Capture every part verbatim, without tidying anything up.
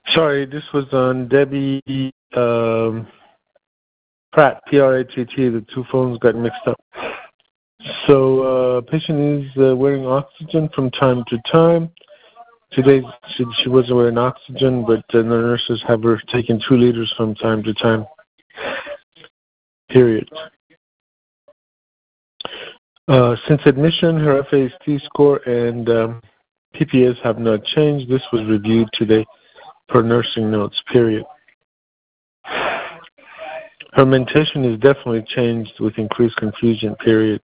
Sorry, this was on Debbie um, Pratt, P R A T T. The two phones got mixed up. So, uh, patient is uh, wearing oxygen from time to time. Today, she, she wasn't wearing oxygen, but uh, the nurses have her taking two liters from time to time. Period. Uh, since admission, her F A S T score and um, P P S have not changed. This was reviewed today per nursing notes, period. Her mentation is definitely changed with increased confusion, period.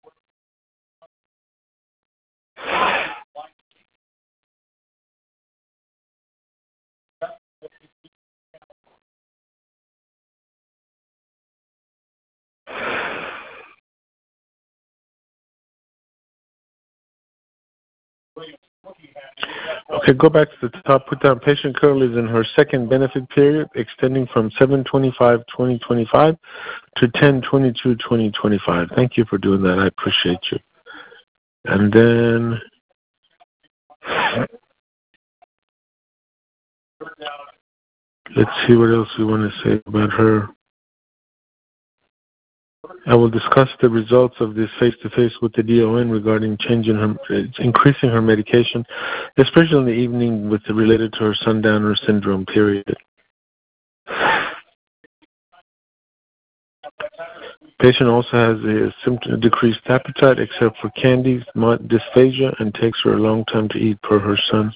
Okay, go back to the top. Put down patient currently is in her second benefit period, extending from seven twenty-five twenty twenty-five to ten twenty-two twenty twenty-five. Thank you for doing that. I appreciate you. And then let's see what else we want to say about her. I will discuss the results of this face-to-face with the D O N regarding changing her, increasing her medication, especially in the evening with related to her sundowner syndrome, period. Patient also has a symptom decreased appetite except for candies, dysphagia, and takes her a long time to eat per her son.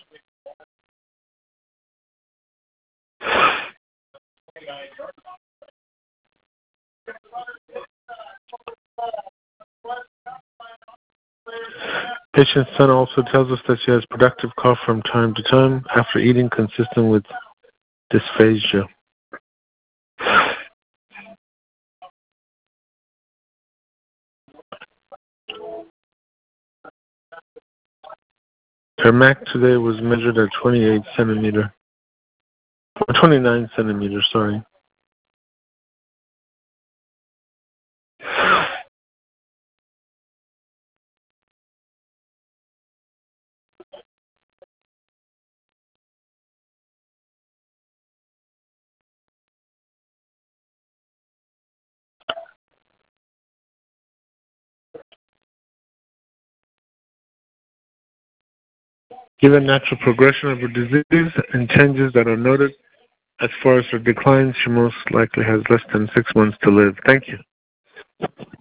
Patient's son also tells us that she has productive cough from time to time after eating, consistent with dysphagia. Her M A C today was measured at twenty-eight centimeter, twenty-nine centimeters, sorry. Given natural progression of her disease and changes that are noted, as far as her decline, she most likely has less than six months to live. Thank you.